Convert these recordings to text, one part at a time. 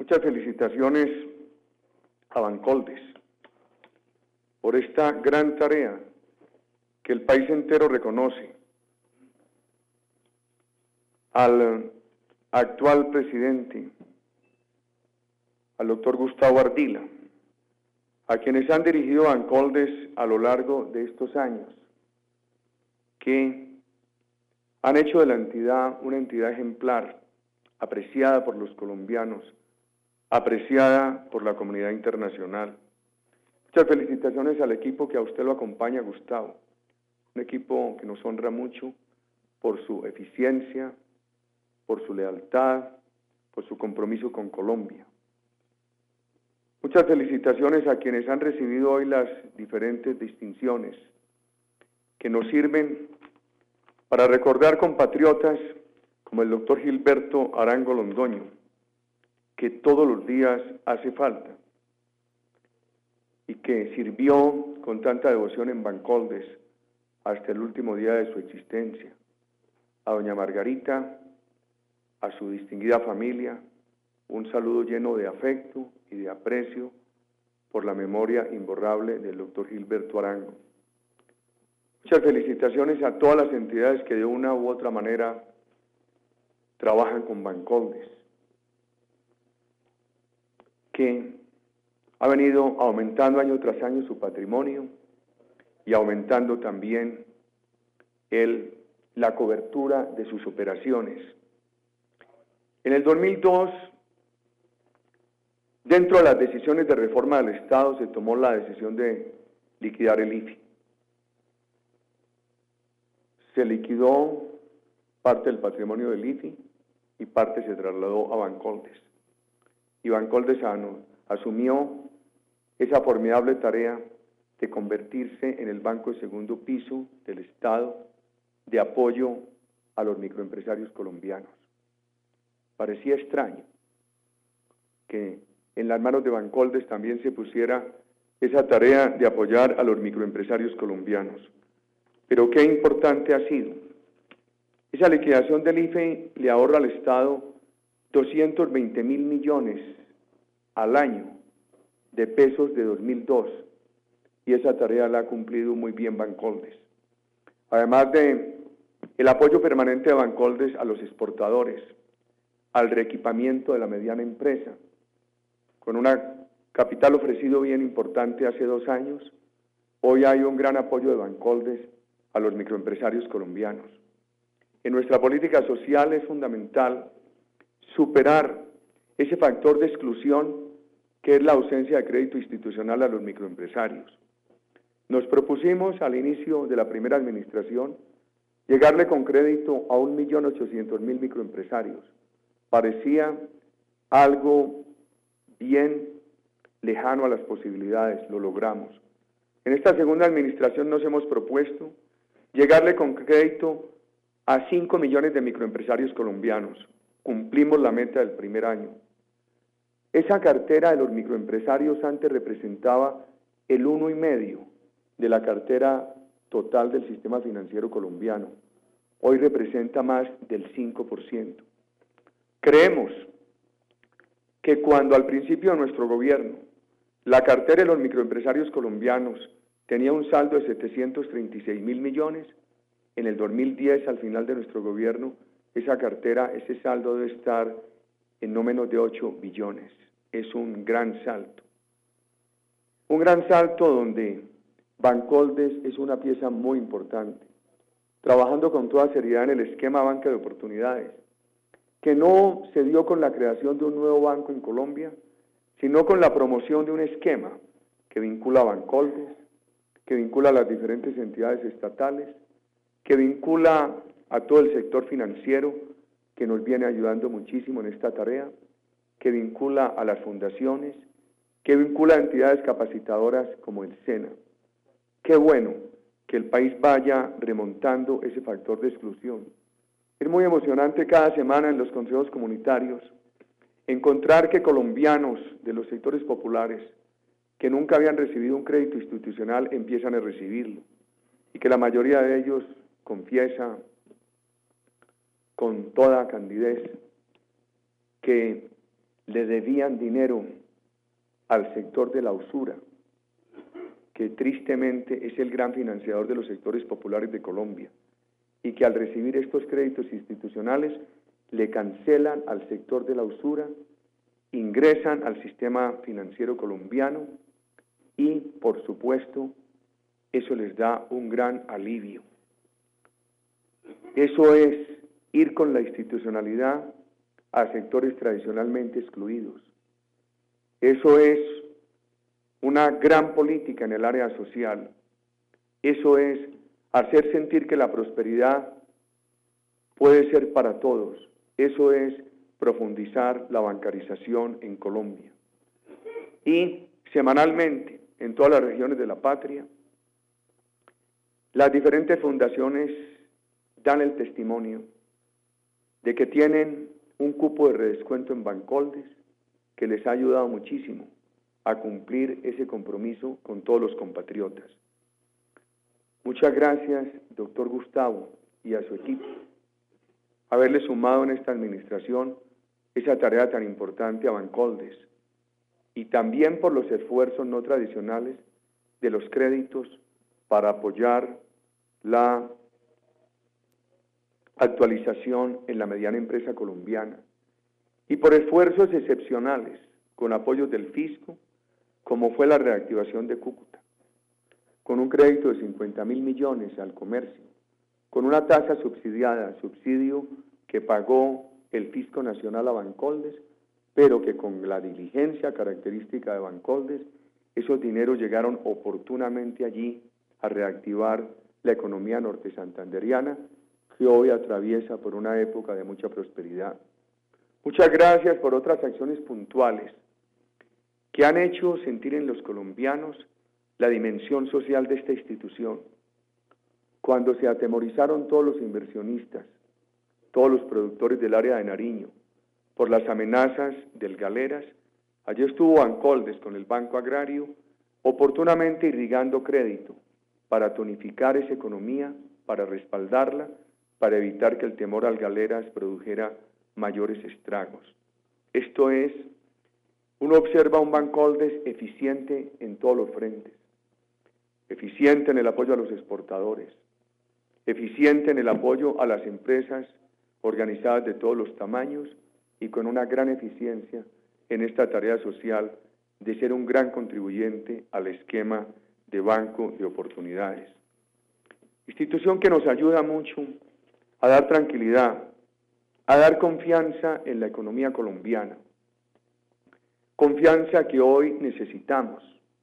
Muchas felicitaciones a Bancoldes por esta gran tarea que el país entero reconoce al actual presidente, al doctor Gustavo Ardila, a quienes han dirigido Bancoldes a lo largo de estos años, que han hecho de la entidad una entidad ejemplar, apreciada por los colombianos, apreciada por la comunidad internacional. Muchas felicitaciones al equipo que a usted lo acompaña, Gustavo, un equipo que nos honra mucho por su eficiencia, por su lealtad, por su compromiso con Colombia. Muchas felicitaciones a quienes han recibido hoy las diferentes distinciones que nos sirven para recordar compatriotas como el doctor Gilberto Arango Londoño, que todos los días hace falta y que sirvió con tanta devoción en Bancoldes hasta el último día de su existencia. A doña Margarita, a su distinguida familia, un saludo lleno de afecto y de aprecio por la memoria imborrable del doctor Gilberto Arango. Muchas felicitaciones a todas las entidades que de una u otra manera trabajan con Bancoldes, que ha venido aumentando año tras año su patrimonio y aumentando también la cobertura de sus operaciones. En el 2002, dentro de las decisiones de reforma del Estado, se tomó la decisión de liquidar el IFI. Se liquidó parte del patrimonio del IFI y parte se trasladó a Bancoldes. Y Bancoldes asumió esa formidable tarea de convertirse en el banco de segundo piso del Estado de apoyo a los microempresarios colombianos. Parecía extraño que en las manos de Bancoldes también se pusiera esa tarea de apoyar a los microempresarios colombianos. Pero qué importante ha sido. Esa liquidación del IFE le ahorra al Estado 220.000 millones al año de pesos de 2002, y esa tarea la ha cumplido muy bien Bancoldes. Además de el apoyo permanente de Bancoldes a los exportadores, al reequipamiento de la mediana empresa, con un capital ofrecido bien importante hace 2 años, hoy hay un gran apoyo de Bancoldes a los microempresarios colombianos. En nuestra política social es fundamental superar ese factor de exclusión que es la ausencia de crédito institucional a los microempresarios. Nos propusimos al inicio de la primera administración llegarle con crédito a 1.800.000 microempresarios. Parecía algo bien lejano a las posibilidades, lo logramos. En esta segunda administración nos hemos propuesto llegarle con crédito a 5 millones de microempresarios colombianos. Cumplimos la meta del primer año. Esa cartera de los microempresarios antes representaba el 1,5% de la cartera total del sistema financiero colombiano. Hoy representa más del 5%. Creemos que cuando al principio de nuestro gobierno la cartera de los microempresarios colombianos tenía un saldo de 736.000 millones, en el 2010, al final de nuestro gobierno, esa cartera, ese saldo debe estar en no menos de 8 billones. Es un gran salto. Un gran salto donde Bancoldes es una pieza muy importante, trabajando con toda seriedad en el esquema banca de oportunidades, que no se dio con la creación de un nuevo banco en Colombia, sino con la promoción de un esquema que vincula a Bancoldes, que vincula a las diferentes entidades estatales, que vincula a todo el sector financiero que nos viene ayudando muchísimo en esta tarea, que vincula a las fundaciones, que vincula a entidades capacitadoras como el SENA. Qué bueno que el país vaya remontando ese factor de exclusión. Es muy emocionante cada semana en los consejos comunitarios encontrar que colombianos de los sectores populares que nunca habían recibido un crédito institucional empiezan a recibirlo y que la mayoría de ellos confiesa con toda candidez que le debían dinero al sector de la usura, que tristemente es el gran financiador de los sectores populares de Colombia, y que al recibir estos créditos institucionales le cancelan al sector de la usura, ingresan al sistema financiero colombiano y, por supuesto, eso les da un gran alivio. Eso es ir con la institucionalidad a sectores tradicionalmente excluidos. Eso es una gran política en el área social. Eso es hacer sentir que la prosperidad puede ser para todos. Eso es profundizar la bancarización en Colombia. Y semanalmente, en todas las regiones de la patria, las diferentes fundaciones dan el testimonio de que tienen un cupo de redescuento en Bancoldes que les ha ayudado muchísimo a cumplir ese compromiso con todos los compatriotas. Muchas gracias, doctor Gustavo, y a su equipo, haberle sumado en esta administración esa tarea tan importante a Bancoldes, y también por los esfuerzos no tradicionales de los créditos para apoyar la actualización en la mediana empresa colombiana, y por esfuerzos excepcionales con apoyos del fisco, como fue la reactivación de Cúcuta, con un crédito de 50.000 millones al comercio, con una tasa subsidiada, subsidio que pagó el Fisco Nacional a Bancoldes, pero que con la diligencia característica de Bancoldes, esos dineros llegaron oportunamente allí a reactivar la economía norte santanderiana, que hoy atraviesa por una época de mucha prosperidad. Muchas gracias por otras acciones puntuales que han hecho sentir en los colombianos la dimensión social de esta institución. Cuando se atemorizaron todos los inversionistas, todos los productores del área de Nariño, por las amenazas del Galeras, allí estuvo Bancoldes con el Banco Agrario, oportunamente irrigando crédito para tonificar esa economía, para respaldarla, para evitar que el temor al Galeras produjera mayores estragos. Esto es, uno observa un Bancoldes eficiente en todos los frentes, eficiente en el apoyo a los exportadores, eficiente en el apoyo a las empresas organizadas de todos los tamaños y con una gran eficiencia en esta tarea social de ser un gran contribuyente al esquema de banco de oportunidades. Institución que nos ayuda mucho a dar tranquilidad, a dar confianza en la economía colombiana, confianza que hoy necesitamos,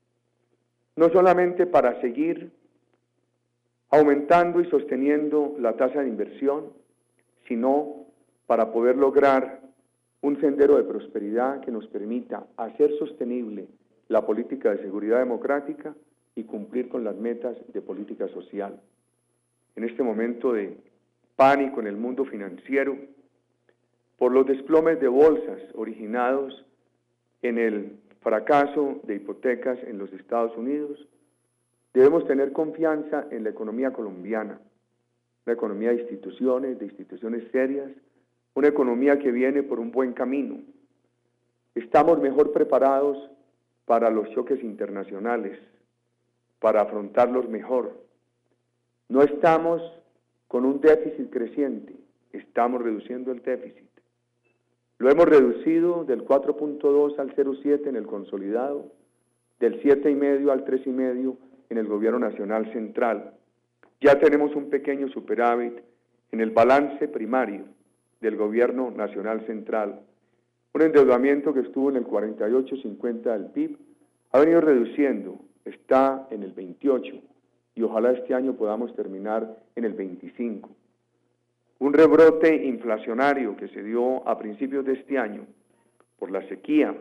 no solamente para seguir aumentando y sosteniendo la tasa de inversión, sino para poder lograr un sendero de prosperidad que nos permita hacer sostenible la política de seguridad democrática y cumplir con las metas de política social. En este momento de pánico en el mundo financiero, por los desplomes de bolsas originados en el fracaso de hipotecas en los Estados Unidos, debemos tener confianza en la economía colombiana, una economía de instituciones serias, una economía que viene por un buen camino. Estamos mejor preparados para los choques internacionales, para afrontarlos mejor. No estamos con un déficit creciente, estamos reduciendo el déficit. Lo hemos reducido del 4.2 al 0.7 en el consolidado, del 7.5 al 3.5 en el gobierno nacional central. Ya tenemos un pequeño superávit en el balance primario del gobierno nacional central. Un endeudamiento que estuvo en el 48-50 del PIB ha venido reduciendo, está en el 28 y ojalá este año podamos terminar en el 25. Un rebrote inflacionario que se dio a principios de este año por la sequía,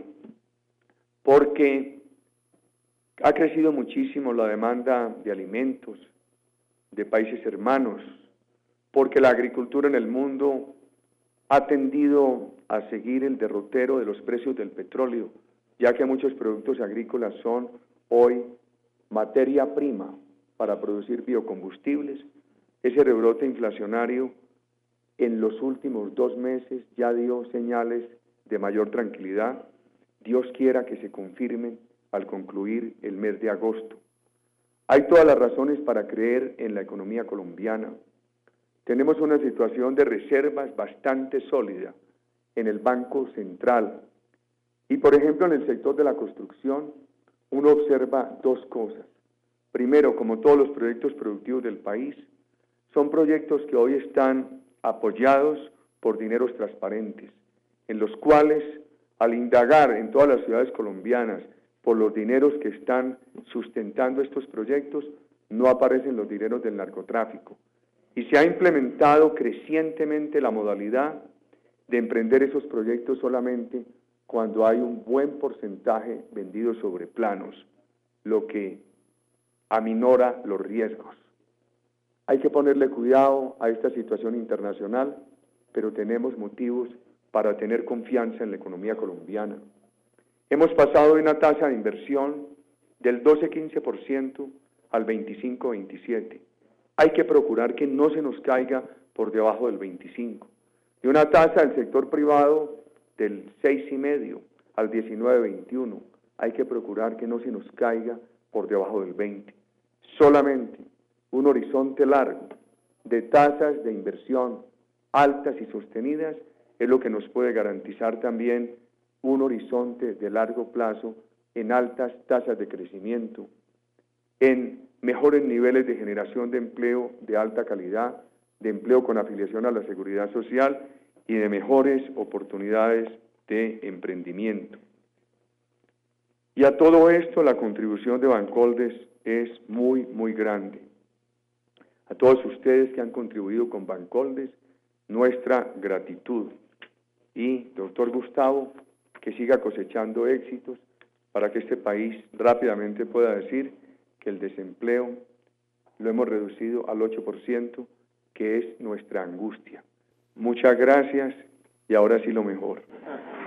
porque ha crecido muchísimo la demanda de alimentos de países hermanos, porque la agricultura en el mundo ha tendido a seguir el derrotero de los precios del petróleo, ya que muchos productos agrícolas son hoy materia prima para producir biocombustibles. Ese rebrote inflacionario en los últimos 2 meses ya dio señales de mayor tranquilidad, Dios quiera que se confirmen al concluir el mes de agosto. Hay todas las razones para creer en la economía colombiana. Tenemos una situación de reservas bastante sólida en el Banco Central. Y por ejemplo, en el sector de la construcción, uno observa dos cosas. Primero, como todos los proyectos productivos del país, son proyectos que hoy están apoyados por dineros transparentes, en los cuales, al indagar en todas las ciudades colombianas por los dineros que están sustentando estos proyectos, no aparecen los dineros del narcotráfico. Y se ha implementado crecientemente la modalidad de emprender esos proyectos solamente cuando hay un buen porcentaje vendido sobre planos, lo que aminora los riesgos. Hay que ponerle cuidado a esta situación internacional, pero tenemos motivos para tener confianza en la economía colombiana. Hemos pasado de una tasa de inversión del 12-15% al 25-27%. Hay que procurar que no se nos caiga por debajo del 25%. De una tasa del sector privado del 6,5% al 19-21%. Hay que procurar que no se nos caiga por debajo del 20%. Solamente un horizonte largo de tasas de inversión altas y sostenidas es lo que nos puede garantizar también un horizonte de largo plazo en altas tasas de crecimiento, en mejores niveles de generación de empleo de alta calidad, de empleo con afiliación a la seguridad social y de mejores oportunidades de emprendimiento. Y a todo esto la contribución de Bancoldes es muy, muy grande. A todos ustedes que han contribuido con Bancoldes, nuestra gratitud. Y, doctor Gustavo, que siga cosechando éxitos para que este país rápidamente pueda decir que el desempleo lo hemos reducido al 8%, que es nuestra angustia. Muchas gracias y ahora sí lo mejor.